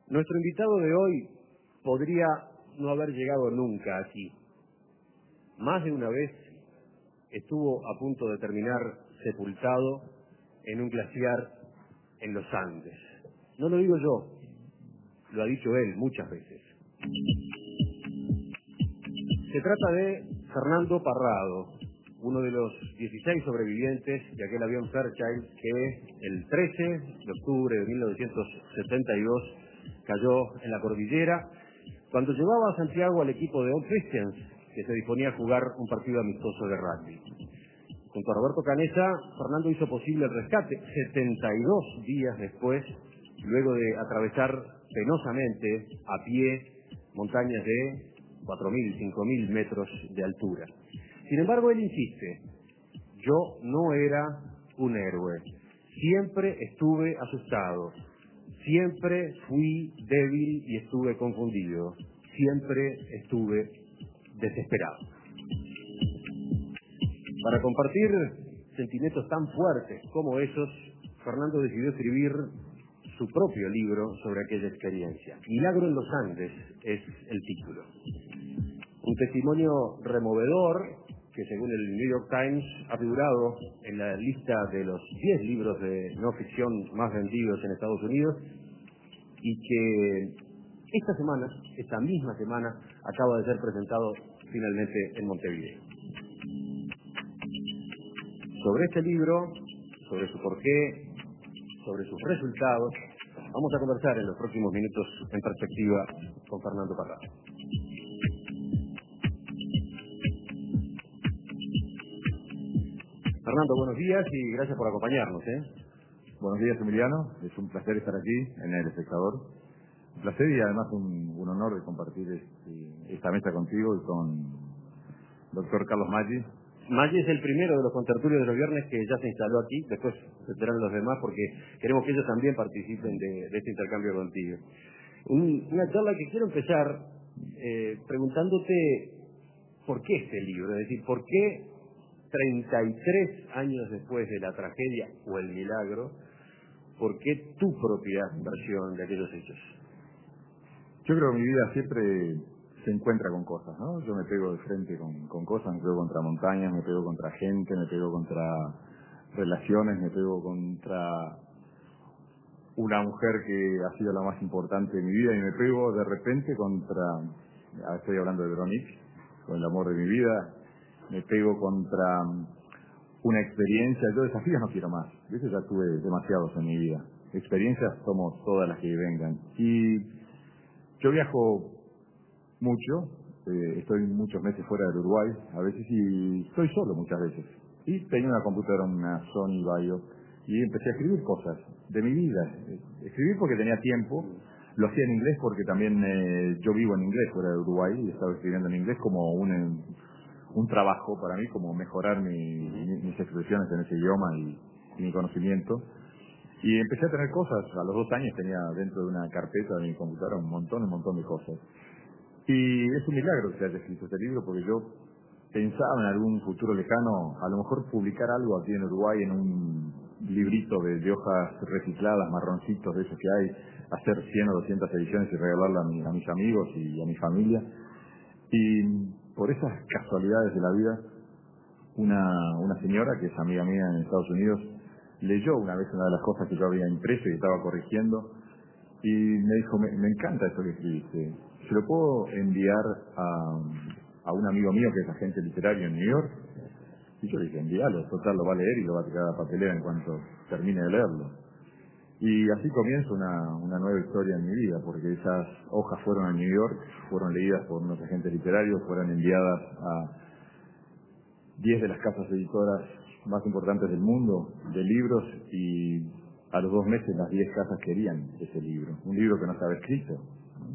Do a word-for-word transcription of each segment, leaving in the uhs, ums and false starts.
Nuestro invitado de hoy podría no haber llegado nunca aquí. Más de una vez estuvo a punto de terminar sepultado en un glaciar en los Andes. No lo digo yo, lo ha dicho él muchas veces. Se trata de Fernando Parrado, uno de los dieciséis sobrevivientes de aquel avión Fairchild que el trece de octubre de mil novecientos setenta y dos cayó en la cordillera cuando llevaba a Santiago al equipo de Old Christians, que se disponía a jugar un partido amistoso de rugby. Junto a Roberto Canessa, Fernando hizo posible el rescate setenta y dos días después, luego de atravesar penosamente a pie montañas de cuatro mil, cinco mil metros de altura. Sin embargo, él insiste: yo no era un héroe, siempre estuve asustado, siempre fui débil y estuve confundido, siempre estuve desesperado. Para compartir sentimientos tan fuertes como esos, Fernando decidió escribir su propio libro sobre aquella experiencia. Milagro en los Andes es el título. Un testimonio removedor que, según el New York Times, ha figurado en la lista de los diez libros de no ficción más vendidos en Estados Unidos y que esta semana, esta misma semana, acaba de ser presentado finalmente en Montevideo. Sobre este libro, sobre su porqué, sobre sus resultados, vamos a conversar en los próximos minutos en perspectiva con Fernando Parrado. Fernando, buenos días y gracias por acompañarnos, ¿eh? Buenos días, Emiliano. Es un placer estar aquí en El Espectador. Un placer y además un, un honor de compartir este, esta mesa contigo y con doctor Carlos Maggi. Maggi es el primero de los contertulios de los viernes que ya se instaló aquí, después serán los demás porque queremos que ellos también participen de, de este intercambio contigo. Un, una charla que quiero empezar eh, preguntándote por qué este libro, es decir, por qué treinta y tres años después de la tragedia o el milagro, ¿por qué tu propia versión de aquellos hechos? Yo creo que mi vida siempre se encuentra con cosas, ¿no? Yo me pego de frente con, con cosas, me pego contra montañas, me pego contra gente, me pego contra relaciones, me pego contra una mujer que ha sido la más importante de mi vida y me pego de repente contra, estoy hablando de Veronique, con el amor de mi vida, me pego contra una experiencia. Yo desafíos no quiero más, ¿viste? Ya tuve demasiados en mi vida. Experiencias somos todas las que vengan. Y yo viajo mucho, eh, estoy muchos meses fuera del Uruguay, a veces, y estoy solo muchas veces. Y tenía una computadora, una Sony Vaio, y empecé a escribir cosas de mi vida. Escribir porque tenía tiempo, lo hacía en inglés porque también eh, yo vivo en inglés fuera de Uruguay, y estaba escribiendo en inglés como un, un trabajo para mí, como mejorar mi, mi, mis expresiones en ese idioma y, y mi conocimiento. Y empecé a tener cosas, a los dos años tenía dentro de una carpeta de mi computadora un montón, un montón de cosas. Y es un milagro que se haya escrito este libro, porque yo pensaba en algún futuro lejano, a lo mejor publicar algo aquí en Uruguay en un librito de, de hojas recicladas, marroncitos de esos que hay, hacer cien o doscientas ediciones y regalarla a, mi, a mis amigos y a mi familia. Y por esas casualidades de la vida, una, una señora que es amiga mía en Estados Unidos, leyó una vez una de las cosas que yo había impreso y estaba corrigiendo, y me dijo, me, me encanta eso que escribiste, ¿se lo puedo enviar a, a un amigo mío que es agente literario en New York? Y yo dije, envíalo, total, lo va a leer y lo va a tirar a la papelera en cuanto termine de leerlo. Y así comienza una, una nueva historia en mi vida, porque esas hojas fueron a New York, fueron leídas por unos agentes literarios, fueron enviadas a diez de las casas editoras más importantes del mundo de libros, y a los dos meses las diez casas querían ese libro, un libro que no estaba escrito, ¿no?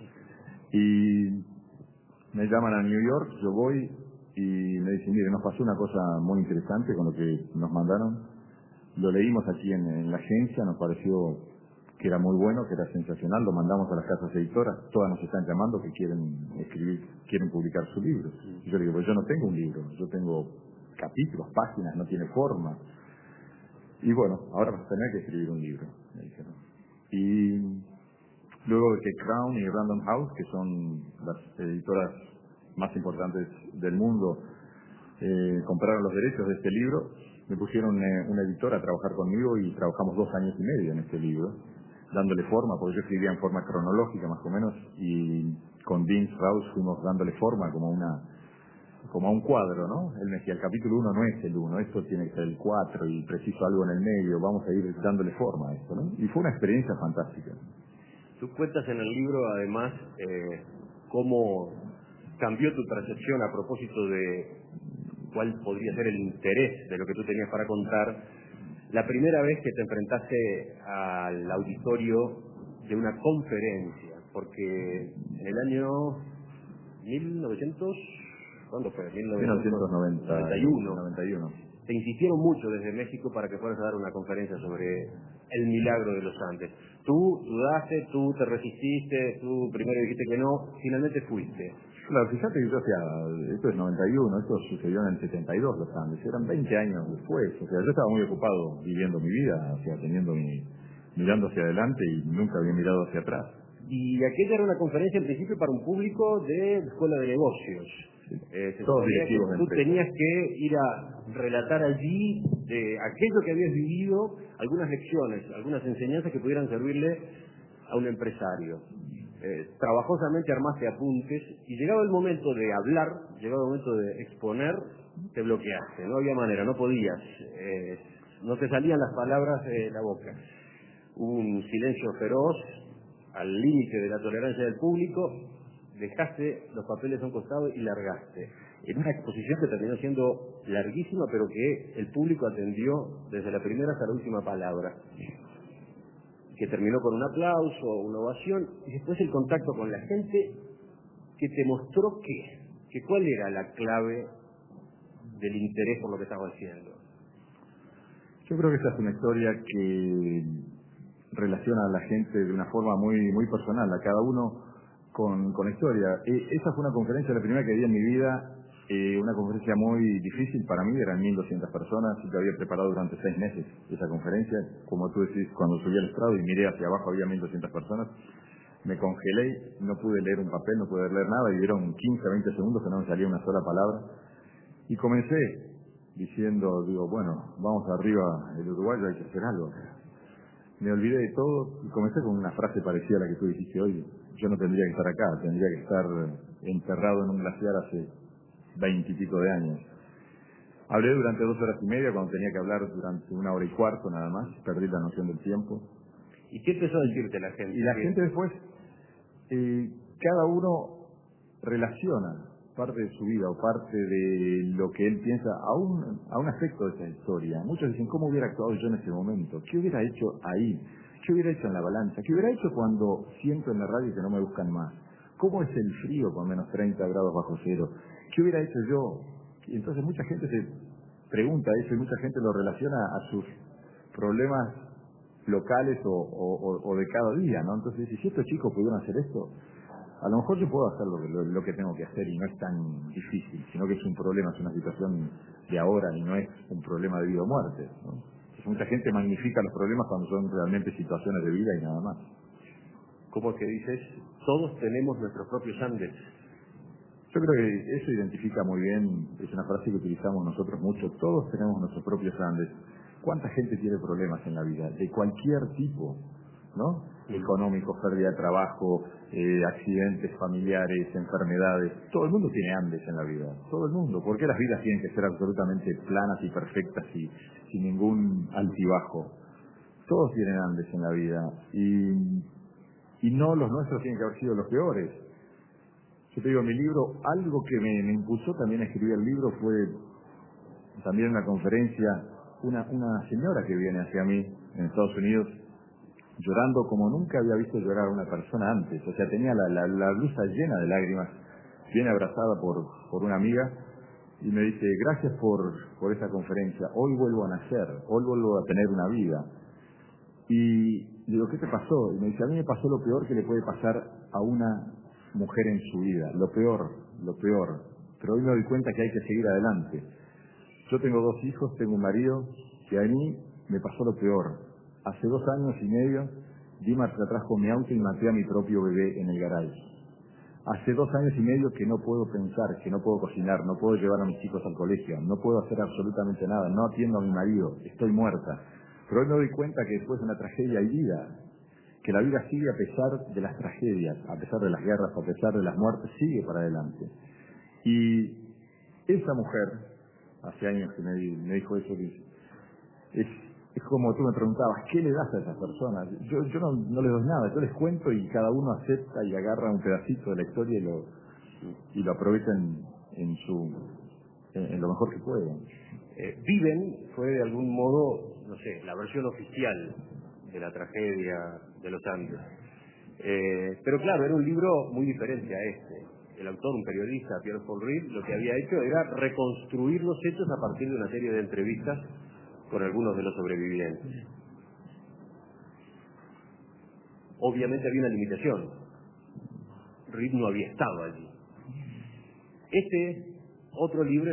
Y me llaman a New York, yo voy y me dicen, mire, nos pasó una cosa muy interesante con lo que nos mandaron, lo leímos aquí en, en la agencia, nos pareció que era muy bueno, que era sensacional, lo mandamos a las casas editoras, todas nos están llamando que quieren escribir, quieren publicar su libro. Y yo le digo, pues yo no tengo un libro, yo tengo capítulos, páginas, no tiene forma. Y bueno, ahora vas a tener que escribir un libro, me dijeron. Y Luego de que Crown y Random House, que son las editoras más importantes del mundo, eh, compraron los derechos de este libro, me pusieron eh, una editora a trabajar conmigo y trabajamos dos años y medio en este libro, dándole forma, porque yo escribía en forma cronológica más o menos, y con Vince Strauss fuimos dándole forma como una como a un cuadro, ¿no? Él me decía, el capítulo uno no es el uno, esto tiene que ser el cuatro y preciso algo en el medio, vamos a ir dándole forma a esto, ¿no? Y fue una experiencia fantástica. Tú cuentas en el libro, además, eh, cómo cambió tu percepción a propósito de cuál podría ser el interés de lo que tú tenías para contar, la primera vez que te enfrentaste al auditorio de una conferencia, porque en el año mil novecientos, ¿cuándo fue? mil novecientos noventa y uno. noventa y uno. Te insistieron mucho desde México para que fueras a dar una conferencia sobre el milagro de los Andes. Tú dudaste, tú te resististe, tú primero dijiste que no, finalmente fuiste. Claro, fíjate que yo, o sea, esto es noventa y uno, esto sucedió en el setenta y dos los Andes, eran veinte años después, o sea, yo estaba muy ocupado viviendo mi vida, o sea, teniendo mi, mirando hacia adelante y nunca había mirado hacia atrás. Y aquella era una conferencia en principio para un público de escuela de negocios. Eh, se Todos suponía directivos que de tú empresas. tenías que ir a relatar allí de aquello que habías vivido, algunas lecciones, algunas enseñanzas que pudieran servirle a un empresario. Eh, trabajosamente armaste apuntes y llegado el momento de hablar, llegado el momento de exponer, te bloqueaste, no había manera, no podías, eh, no te salían las palabras de la boca. Hubo un silencio feroz, al límite de la tolerancia del público, dejaste los papeles a un costado y largaste. En una exposición que terminó siendo larguísima, pero que el público atendió desde la primera hasta la última palabra, que terminó con un aplauso, una ovación, y después el contacto con la gente que te mostró que, que cuál era la clave del interés por lo que estaba haciendo. Yo creo que esta es una historia que relaciona a la gente de una forma muy muy personal, a cada uno con, con la historia. Eh, esa fue una conferencia, la primera que di en mi vida, eh, una conferencia muy difícil para mí, eran mil doscientas personas, y yo había preparado durante seis meses esa conferencia, como tú decís, cuando subí al estrado y miré hacia abajo había mil doscientas personas, me congelé, no pude leer un papel, no pude leer nada, y dieron quince a veinte segundos que no me salía una sola palabra, y comencé diciendo, digo, bueno, vamos arriba, el uruguayo hay que hacer algo. Me olvidé de todo y comencé con una frase parecida a la que tú dijiste hoy. Yo no tendría que estar acá, tendría que estar enterrado en un glaciar hace veinte y pico de años. Hablé durante dos horas y media cuando tenía que hablar durante una hora y cuarto nada más, perdí la noción del tiempo. ¿Y qué empezó a decirte la gente? Y la gente después, eh, cada uno relaciona parte de su vida o parte de lo que él piensa a un, a un aspecto de esa historia. Muchos dicen, ¿cómo hubiera actuado yo en ese momento? ¿Qué hubiera hecho ahí? ¿Qué hubiera hecho en la balanza? ¿Qué hubiera hecho cuando siento en la radio que no me buscan más? ¿Cómo es el frío con menos treinta grados bajo cero? ¿Qué hubiera hecho yo? Y entonces mucha gente se pregunta eso y mucha gente lo relaciona a sus problemas locales o, o, o de cada día, ¿no? Entonces, si estos chicos pudieron hacer esto, a lo mejor yo puedo hacer lo que, lo, lo que tengo que hacer y no es tan difícil, sino que es un problema, es una situación de ahora y no es un problema de vida o muerte, ¿no? Entonces, mucha gente magnifica los problemas cuando son realmente situaciones de vida y nada más. ¿Cómo es que dices? Todos tenemos nuestros propios Andes. Yo creo que eso identifica muy bien, es una frase que utilizamos nosotros mucho, todos tenemos nuestros propios Andes. ¿Cuánta gente tiene problemas en la vida? De cualquier tipo, ¿no? Económicos, pérdida de trabajo, eh, accidentes familiares, enfermedades. Todo el mundo tiene Andes en la vida, todo el mundo. ¿Por qué las vidas tienen que ser absolutamente planas y perfectas y sin ningún altibajo? Todos tienen Andes en la vida y, y no los nuestros tienen que haber sido los peores. Yo te digo, mi libro, algo que me, me impulsó también a escribir el libro fue también una conferencia, una, una señora que viene hacia mí en Estados Unidos llorando como nunca había visto llorar a una persona antes. O sea, tenía la, la, la blusa llena de lágrimas, viene abrazada por, por una amiga y me dice, gracias por, por esta conferencia, hoy vuelvo a nacer, hoy vuelvo a tener una vida. Y digo, ¿qué te pasó? Y me dice, a mí me pasó lo peor que le puede pasar a una mujer en su vida, lo peor, lo peor. Pero hoy me doy cuenta que hay que seguir adelante. Yo tengo dos hijos, tengo un marido, que a mí me pasó lo peor. Hace dos años y medio di marcha atrás con mi auto y maté a mi propio bebé en el garage. Hace dos años y medio que no puedo pensar, que no puedo cocinar, no puedo llevar a mis chicos al colegio, no puedo hacer absolutamente nada, no atiendo a mi marido, estoy muerta. Pero hoy me doy cuenta que después de una tragedia hay vida, que la vida sigue a pesar de las tragedias, a pesar de las guerras, a pesar de las muertes, sigue para adelante. Y esa mujer, hace años que me, me dijo eso, es, es como tú me preguntabas, ¿qué le das a esas personas? Yo, yo no, no les doy nada, yo les cuento y cada uno acepta y agarra un pedacito de la historia y lo, y lo aprovecha en, en, su, en, en lo mejor que puede. Eh, Viven fue de algún modo, no sé, la versión oficial de la tragedia de los Andes. Eh, pero claro, era un libro muy diferente a este. El autor, un periodista, Pierre Paul Reed, lo que había hecho era reconstruir los hechos a partir de una serie de entrevistas con algunos de los sobrevivientes. Obviamente había una limitación. Reed no había estado allí. Este otro libro es,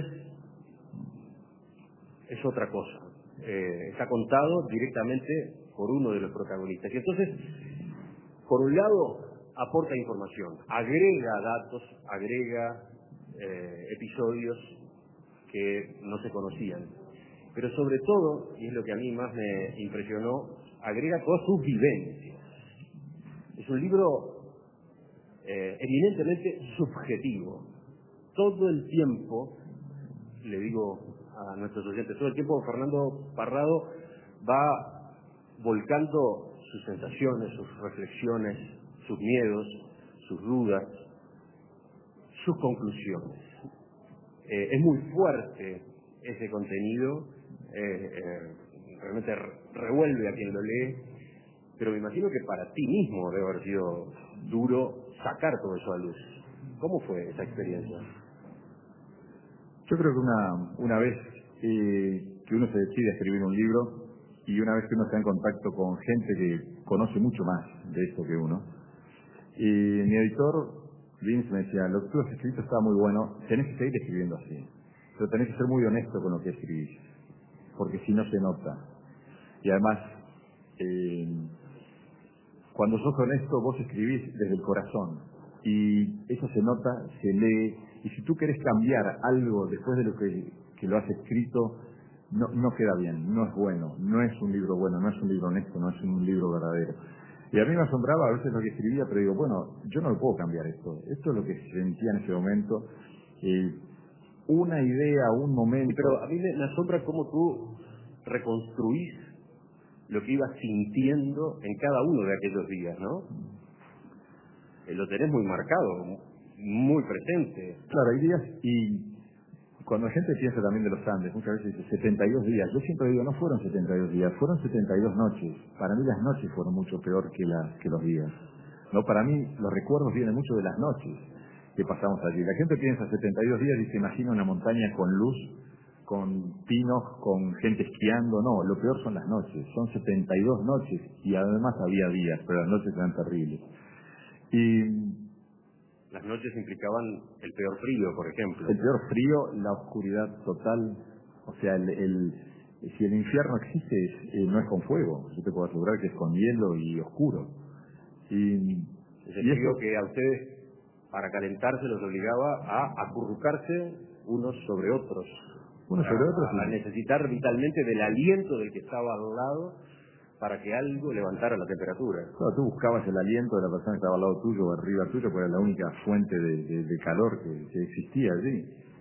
es otra cosa. Eh, está contado directamente por uno de los protagonistas. Y entonces, por un lado, aporta información, agrega datos, agrega eh, episodios que no se conocían. Pero sobre todo, y es lo que a mí más me impresionó, agrega todas sus vivencias. Es un libro eh, evidentemente subjetivo. Todo el tiempo, le digo a nuestros oyentes, todo el tiempo Fernando Parrado va volcando sus sensaciones, sus reflexiones, sus miedos, sus dudas, sus conclusiones. Eh, es muy fuerte ese contenido, eh, eh, realmente revuelve a quien lo lee, pero me imagino que para ti mismo debe haber sido duro sacar todo eso a luz. ¿Cómo fue esa experiencia? Yo creo que una, una vez eh, que uno se decide a escribir un libro y una vez que uno está en contacto con gente que conoce mucho más de esto que uno, y mi editor, Vince, me decía, lo que tú has escrito está muy bueno, tenés que seguir escribiendo así, pero tenés que ser muy honesto con lo que escribís, porque si no se nota. Y además, eh, cuando sos honesto, vos escribís desde el corazón, y eso se nota, se lee, y si tú querés cambiar algo después de lo que, que lo has escrito, no, no queda bien, no es bueno, no es un libro bueno, no es un libro honesto, no es un libro verdadero. Y a mí me asombraba a veces lo que escribía, pero digo, bueno, yo no lo puedo cambiar esto, esto es lo que sentía en ese momento, eh, una idea, un momento... Pero a mí me, me asombra cómo tú reconstruís lo que ibas sintiendo en cada uno de aquellos días, ¿no? Eh, lo tenés muy marcado, muy presente. Claro, hay días, y cuando la gente piensa también de los Andes, muchas veces dice setenta y dos días. Yo siempre digo, no fueron setenta y dos días, fueron setenta y dos noches. Para mí las noches fueron mucho peor que, las, que los días. No, para mí los recuerdos vienen mucho de las noches que pasamos allí. La gente piensa setenta y dos días y se imagina una montaña con luz, con pinos, con gente esquiando. No, lo peor son las noches. Son setenta y dos noches y además había días, pero las noches eran terribles. Y las noches implicaban el peor frío, por ejemplo. El peor frío, la oscuridad total. O sea, el, el, si el infierno existe, es, eh, no es con fuego. Yo te puedo asegurar que es con hielo y oscuro. Y, es el y frío eso, que a ustedes, para calentarse, los obligaba a acurrucarse unos sobre otros. uno sobre a, otro, a sí. necesitar vitalmente del aliento del que estaba al lado para que algo levantara la temperatura. Claro, tú buscabas el aliento de la persona que estaba al lado tuyo o arriba tuyo, porque era la única fuente de, de, de calor que, que existía allí.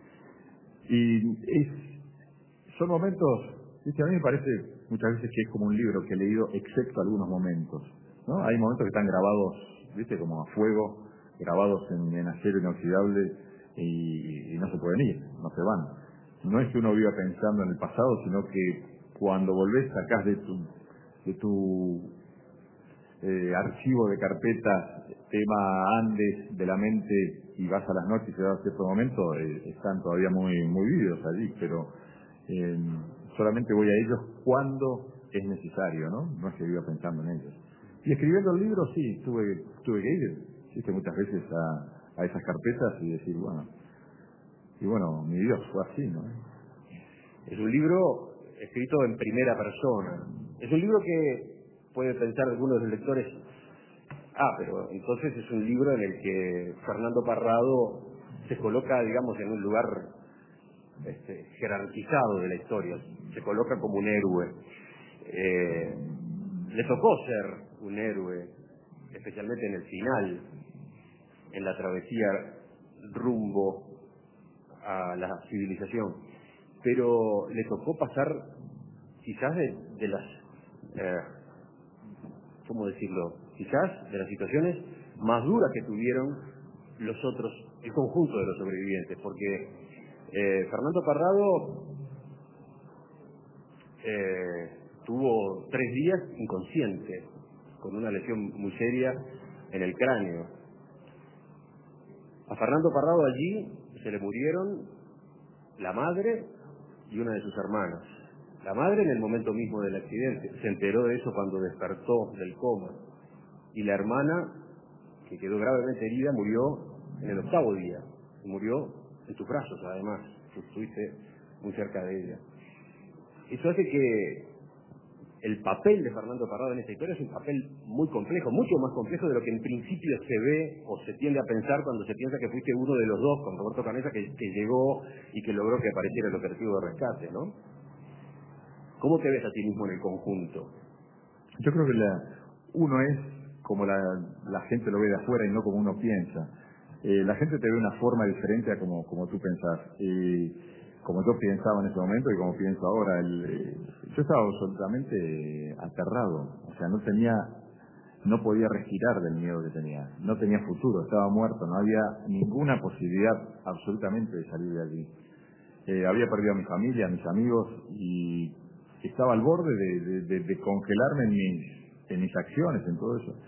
Y es, son momentos, ¿viste? A mí me parece muchas veces que es como un libro que he leído excepto algunos momentos, ¿no? Hay momentos que están grabados, ¿viste? Como a fuego, grabados en, en acero inoxidable y, y no se pueden ir, no se van. No es que uno viva pensando en el pasado, sino que cuando volvés sacás de tu, de tu eh, archivo de carpetas, tema Andes de la mente y vas a las noches y se da cierto momento, eh, están todavía muy muy vividos allí, pero eh, solamente voy a ellos cuando es necesario, ¿no? No es que viva pensando en ellos. Y escribiendo el libro, sí, tuve, tuve que ir, ¿viste? Muchas veces a, a esas carpetas y decir, bueno, y bueno, mi vida fue así, ¿no? Es un libro escrito en primera persona. Es un libro que puede pensar algunos de los lectores, ah, pero entonces es un libro en el que Fernando Parrado se coloca, digamos, en un lugar este, jerarquizado de la historia, se coloca como un héroe. Eh, le tocó ser un héroe, especialmente en el final, en la travesía rumbo a la civilización, pero le tocó pasar quizás de, de las, eh, ¿cómo decirlo? Quizás de las situaciones más duras que tuvieron los otros, el conjunto de los sobrevivientes, porque eh, Fernando Parrado eh, tuvo tres días inconsciente, con una lesión muy seria en el cráneo. A Fernando Parrado allí se le murieron la madre y una de sus hermanas. La madre en el momento mismo del accidente, se enteró de eso cuando despertó del coma. Y la hermana, que quedó gravemente herida, murió en el octavo día. Y murió en tus brazos, además. Tú estuviste muy cerca de ella. Eso hace que el papel de Fernando Parrado en esta historia es un papel muy complejo, mucho más complejo de lo que en principio se ve o se tiende a pensar cuando se piensa que fuiste uno de los dos, con Roberto Canessa, que, que llegó y que logró que apareciera el operativo de rescate, ¿no? ¿Cómo te ves a ti mismo en el conjunto? Yo creo que la, uno es como la, la gente lo ve de afuera y no como uno piensa. Eh, la gente te ve de una forma diferente a como, como tú pensás. Y como yo pensaba en ese momento y como pienso ahora, el, eh, yo estaba absolutamente aterrado. O sea, no tenía, no podía respirar del miedo que tenía. No tenía futuro, estaba muerto, no había ninguna posibilidad absolutamente de salir de allí. Eh, había perdido a mi familia, a mis amigos y estaba al borde de, de, de, de congelarme en mis, en mis acciones, en todo eso.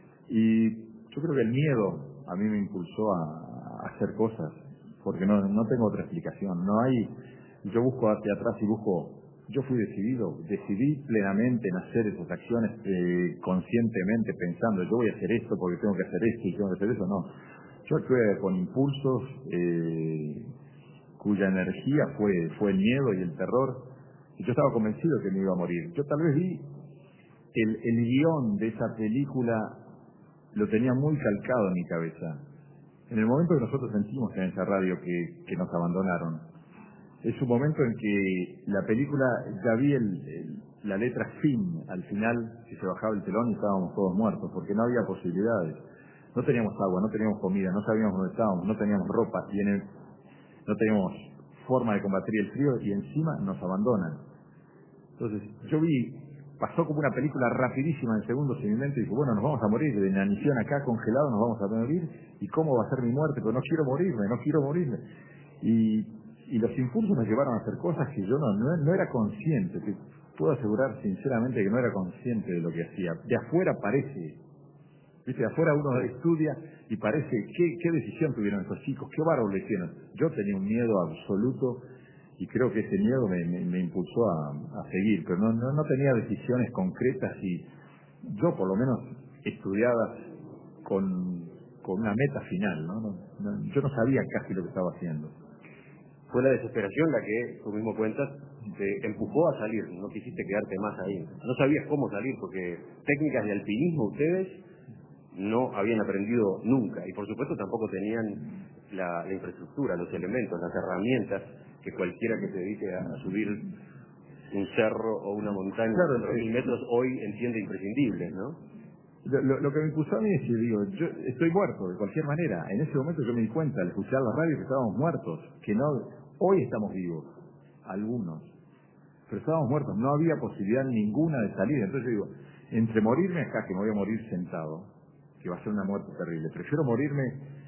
Y yo creo que el miedo a mí me impulsó a, a hacer cosas, porque no, no tengo otra explicación. No hay, yo busco hacia atrás y busco, yo fui decidido, decidí plenamente en hacer esas acciones eh, conscientemente, pensando, yo voy a hacer esto porque tengo que hacer esto y tengo que hacer eso. No, yo actué con impulsos eh, cuya energía fue, fue el miedo y el terror. Y yo estaba convencido que me iba a morir. Yo tal vez vi el, el guión de esa película, lo tenía muy calcado en mi cabeza. En el momento que nosotros sentimos en esa radio que, que nos abandonaron, es un momento en que la película, ya vi el, el, la letra fin al final, que se bajaba el telón y estábamos todos muertos, porque no había posibilidades. No teníamos agua, no teníamos comida, no sabíamos dónde estábamos, no teníamos ropa, y en el, no teníamos forma de combatir el frío y encima nos abandonan. Entonces yo vi, pasó como una película rapidísima en segundos en mi mente y dije, bueno, nos vamos a morir, de inanición acá, congelado, nos vamos a morir, y cómo va a ser mi muerte, pero no quiero morirme, no quiero morirme. Y, y los impulsos me llevaron a hacer cosas que yo no, no, no era consciente, te puedo asegurar sinceramente que no era consciente de lo que hacía. De afuera parece, viste, de afuera uno estudia y parece, ¿qué, qué decisión tuvieron estos chicos? ¿Qué bárbaro le hicieron? Yo tenía un miedo absoluto y creo que ese miedo me, me, me impulsó a, a seguir, pero no, no, no tenía decisiones concretas y yo por lo menos estudiadas con, con una meta final, ¿no? No, no, yo no sabía casi lo que estaba haciendo. Fue la desesperación la que, tú mismo cuentas, te empujó a salir, no quisiste quedarte más ahí. No sabías cómo salir porque técnicas de alpinismo ustedes no habían aprendido nunca y por supuesto tampoco tenían la, la infraestructura, los elementos, las herramientas que cualquiera que se dedique a, a subir un cerro o una montaña Claro, de mil metros hoy entiende imprescindibles, ¿no? Lo, lo, lo que me impulsó a mí es que digo, yo estoy muerto de cualquier manera. En ese momento yo me di cuenta al escuchar la radio que estábamos muertos, que no, hoy estamos vivos, algunos, pero estábamos muertos, no había posibilidad ninguna de salir. Entonces yo digo, entre morirme acá, que me voy a morir sentado, que va a ser una muerte terrible, prefiero morirme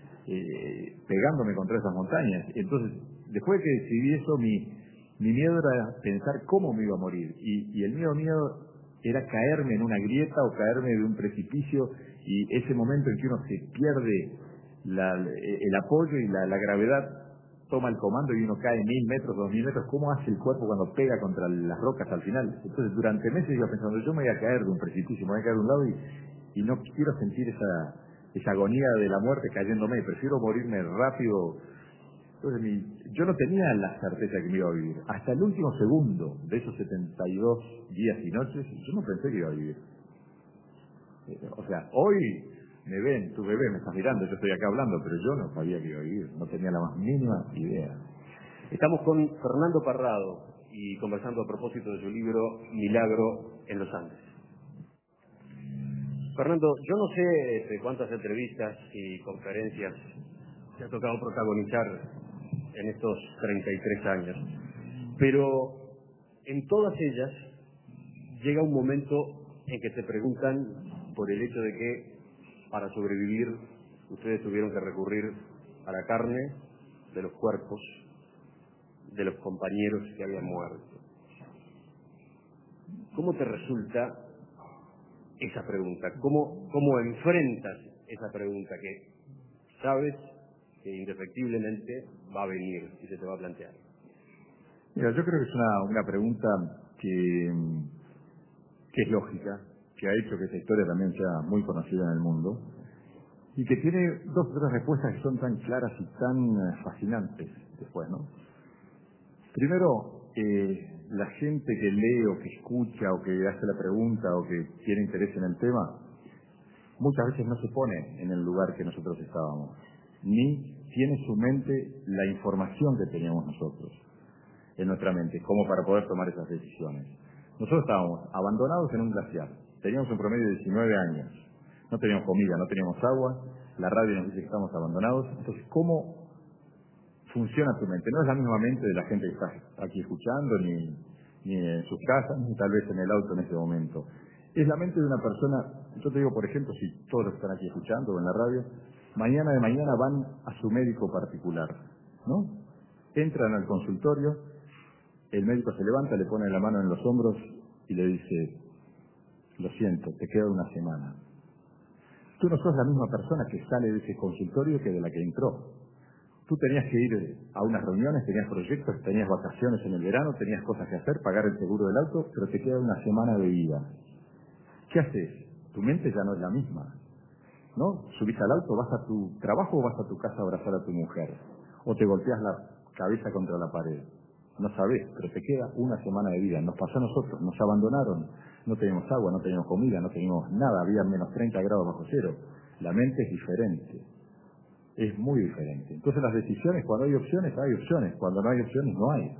eh, pegándome contra esas montañas. Entonces, después de que decidí eso, mi, mi miedo era pensar cómo me iba a morir, y, y el miedo mío era caerme en una grieta o caerme de un precipicio, y ese momento en que uno se pierde la, el apoyo y la, la gravedad toma el comando y uno cae mil metros, dos mil metros. ¿Cómo hace el cuerpo cuando pega contra las rocas al final? Entonces durante meses iba pensando, yo me voy a caer de un precipicio, me voy a caer de un lado y, y no quiero sentir esa, esa agonía de la muerte cayéndome, prefiero morirme rápido. Entonces mi, yo no tenía la certeza que me iba a vivir. Hasta el último segundo de esos setenta y dos días y noches, yo no pensé que iba a vivir. O sea, hoy me ven, tu bebé me estás mirando, yo estoy acá hablando, pero yo no sabía que iba a vivir, no tenía la más mínima idea. Estamos con Fernando Parrado y conversando a propósito de su libro Milagro en los Andes. Fernando, yo no sé este, cuántas entrevistas y conferencias te ha tocado protagonizar en estos treinta y tres años, pero en todas ellas llega un momento en que te preguntan por el hecho de que para sobrevivir ustedes tuvieron que recurrir a la carne de los cuerpos de los compañeros que habían muerto. ¿Cómo te resulta esa pregunta? ¿Cómo, cómo enfrentas esa pregunta que sabes que indefectiblemente va a venir y se te va a plantear? Mira, yo creo que es una, una pregunta que, que es lógica, que ha hecho que esta historia también sea muy conocida en el mundo y que tiene dos o tres respuestas que son tan claras y tan fascinantes después, ¿no? Primero, eh, la gente que lee o que escucha o que hace la pregunta o que tiene interés en el tema, muchas veces no se pone en el lugar que nosotros estábamos, ni tiene en su mente la información que teníamos nosotros en nuestra mente, como para poder tomar esas decisiones. Nosotros estábamos abandonados en un glaciar, teníamos un promedio de diecinueve años, no teníamos comida, no teníamos agua, la radio nos dice que estamos abandonados. Entonces, ¿cómo funciona tu mente? No es la misma mente de la gente que está aquí escuchando, ni, ni en sus casas, ni tal vez en el auto en este momento. Es la mente de una persona. Yo te digo, por ejemplo, si todos los que están aquí escuchando o en la radio, mañana de mañana van a su médico particular, ¿no? Entran al consultorio, el médico se levanta, le pone la mano en los hombros y le dice: lo siento, te queda una semana. Tú no sos la misma persona que sale de ese consultorio que de la que entró. Tú tenías que ir a unas reuniones, tenías proyectos, tenías vacaciones en el verano, tenías cosas que hacer, pagar el seguro del auto, pero te queda una semana de vida. ¿Qué haces? Tu mente ya no es la misma, ¿no? Subís al auto, vas a tu trabajo o vas a tu casa a abrazar a tu mujer, o te golpeas la cabeza contra la pared. No sabés, pero te queda una semana de vida. Nos pasó a nosotros, nos abandonaron, no teníamos agua, no teníamos comida, no teníamos nada, había menos treinta grados bajo cero. La mente es diferente. Es muy diferente. Entonces las decisiones, cuando hay opciones, hay opciones. Cuando no hay opciones, no hay.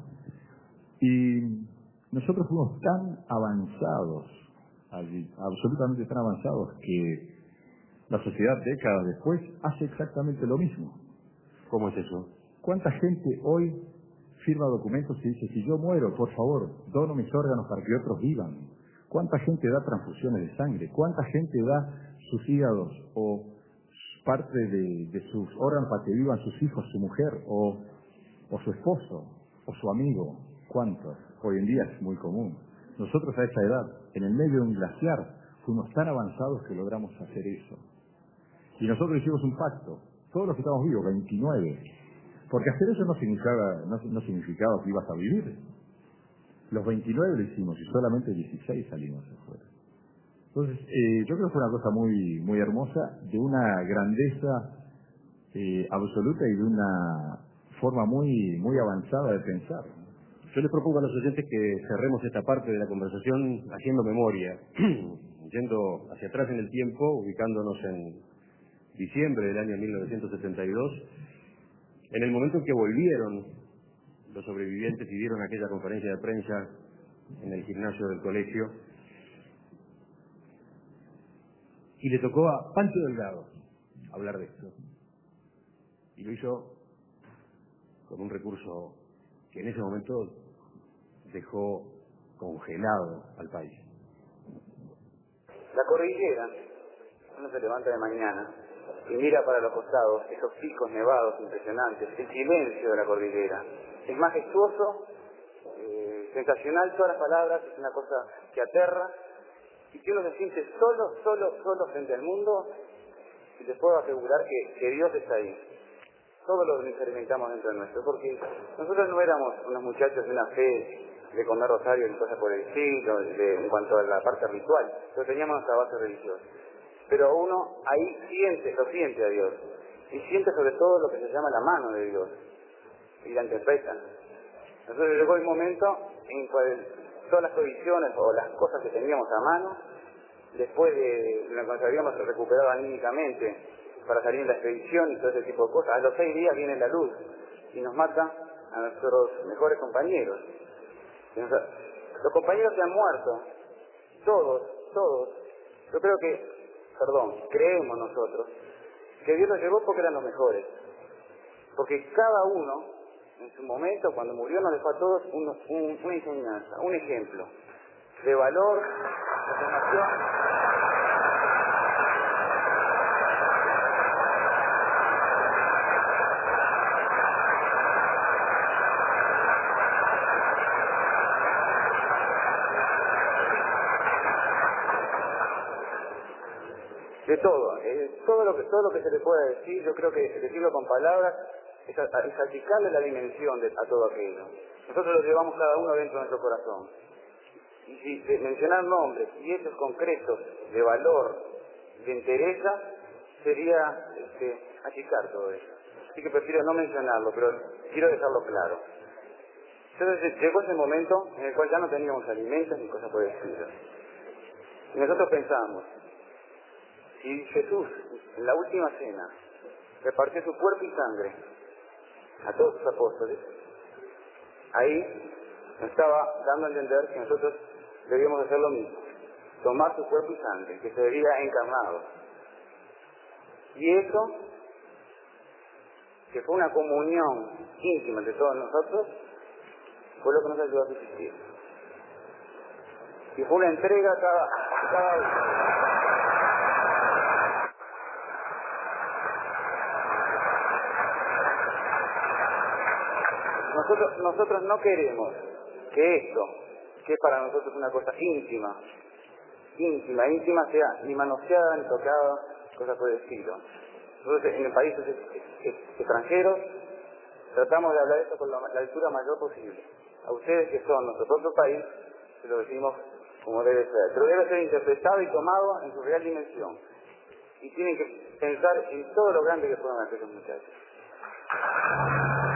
Y nosotros fuimos tan avanzados allí, absolutamente tan avanzados, que la sociedad décadas después hace exactamente lo mismo. ¿Cómo es eso? ¿Cuánta gente hoy firma documentos y dice: si yo muero, por favor, dono mis órganos para que otros vivan? ¿Cuánta gente da transfusiones de sangre? ¿Cuánta gente da sus hígados o parte de, de sus órganos para que vivan sus hijos, su mujer, o, o su esposo, o su amigo? ¿Cuántos? Hoy en día es muy común. Nosotros a esa edad, en el medio de un glaciar, fuimos tan avanzados que logramos hacer eso. Y nosotros hicimos un pacto, todos los que estamos vivos, veintinueve, porque hacer eso no significaba, no, no significaba que ibas a vivir. Los veintinueve lo hicimos y solamente dieciséis salimos afuera. Entonces, eh, yo creo que fue una cosa muy muy hermosa, de una grandeza eh, absoluta y de una forma muy muy avanzada de pensar. Yo les propongo a los oyentes que cerremos esta parte de la conversación haciendo memoria, yendo hacia atrás en el tiempo, ubicándonos en diciembre del año mil novecientos setenta y dos, en el momento en que volvieron los sobrevivientes y dieron aquella conferencia de prensa en el gimnasio del colegio. Y le tocó a Pancho Delgado hablar de esto. Y lo hizo con un recurso que en ese momento dejó congelado al país. La cordillera, uno se levanta de mañana y mira para los costados, esos picos nevados impresionantes, el silencio de la cordillera. Es majestuoso, eh, sensacional, todas las palabras, es una cosa que aterra, y que uno se siente solo, solo, solo frente al mundo, y les puedo asegurar que, que Dios está ahí. Todo lo experimentamos dentro de nuestro, porque nosotros no éramos unos muchachos de una fe de comer rosario y cosas por el estilo, de, en cuanto a la parte ritual, pero teníamos nuestra base religiosa. Pero uno ahí siente, lo siente a Dios, y siente sobre todo lo que se llama la mano de Dios, y la interpreta. Entonces llegó el momento en cual todas las provisiones o las cosas que teníamos a mano después de cuando nos habíamos recuperado anímicamente para salir en la expedición y todo ese tipo de cosas, a los seis días viene la luz y nos mata a nuestros mejores compañeros. Los compañeros que han muerto, todos, todos, yo creo que, perdón, creemos nosotros, que Dios los llevó porque eran los mejores. Porque cada uno, en su momento, cuando murió, nos dejó a todos un, un, una enseñanza, un ejemplo de valor, de formación. De todo, eh, todo lo que todo lo que se le pueda decir, yo creo que decirlo con palabras es, a, es achicarle la dimensión de, a todo aquello. Nosotros lo llevamos cada uno dentro de nuestro corazón. Y si de mencionar nombres y hechos concretos de valor, de entereza, sería este, achicar todo eso. Así que prefiero no mencionarlo, pero quiero dejarlo claro. Entonces llegó ese momento en el cual ya no teníamos alimentos ni cosas por el estilo. Y nosotros pensamos, si Jesús, en la última cena, repartió su cuerpo y sangre a todos sus apóstoles, ahí nos estaba dando a entender que nosotros debíamos hacer lo mismo, tomar su cuerpo y sangre, que se vería encarnado. Y eso, que fue una comunión íntima entre todos nosotros, fue lo que nos ayudó a subsistir. Y fue una entrega a cada, a cada uno. Nosotros, nosotros no queremos que esto, que es para nosotros una cosa íntima, íntima, íntima, sea ni manoseada, ni tocada, cosas por el estilo. Nosotros en países extranjeros tratamos de hablar esto con la, la altura mayor posible. A ustedes que son nuestro propio país, se lo decimos como debe ser. Pero debe ser interpretado y tomado en su real dimensión. Y tienen que pensar en todo lo grande que fueron aquellos muchachos.